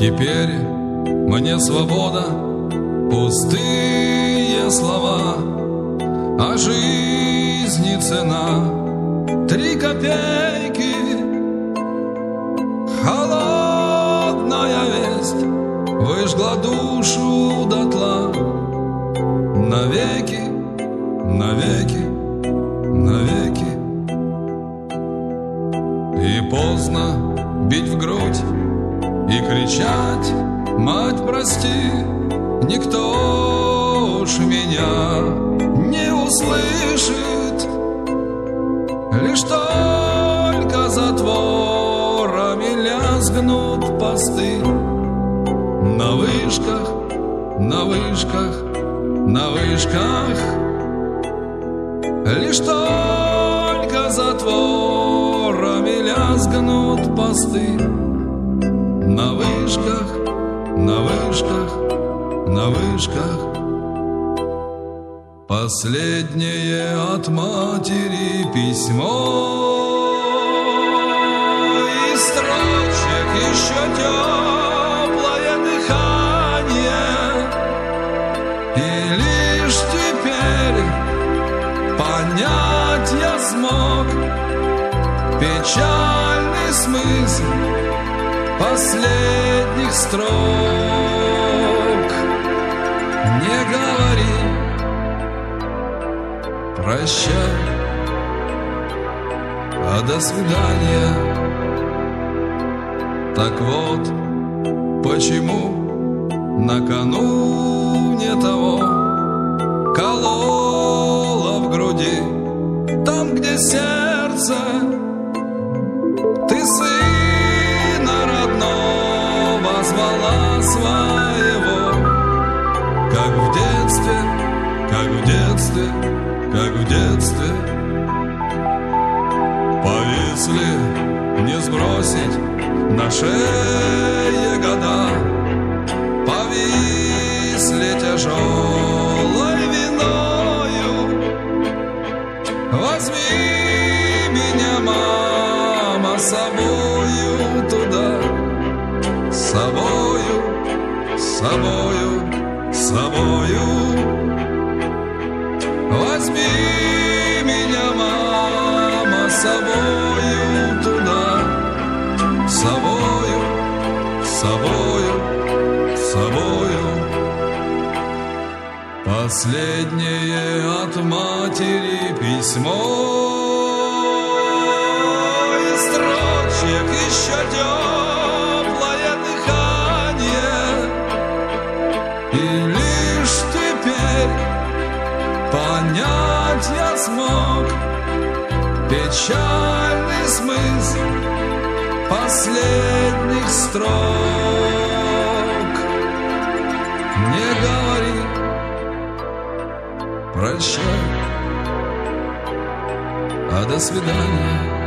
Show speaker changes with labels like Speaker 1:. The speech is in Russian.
Speaker 1: Теперь мне свобода, пустые слова, а жизни цена 3 копейки. Холодная весть выжгла душу дотла. Навеки, навеки, навеки. И поздно бить в грудь и кричать: мать, прости, никто ж меня не услышит. Лишь только затворами лязгнут посты. На вышках, на вышках, на вышках. Лишь только затворами лязгнут посты. На вышках, на вышках, на вышках. Последнее от матери письмо, из строчек еще теплое дыхание. И лишь теперь понять я смог печальный смысл последних строк. Не говори прощай, а до свидания. Так вот, почему накануне того кололо в груди, там, где сердце. Ты сына родного звала своего, как в детстве, как в детстве, как в детстве. Повисли, не сбросить на шее года, повисли тяжелой виною. Возьми меня, мама, с собою туда, с собою, с собою, с собою. Возьми меня, мама, с собою туда, с собою, с собою, с собою. Последнее от матери письмо, из строчек еще теплое дыхание. И лишь теперь понять я смог печальный смысл последних строк. Не говори прощай, а до свидания.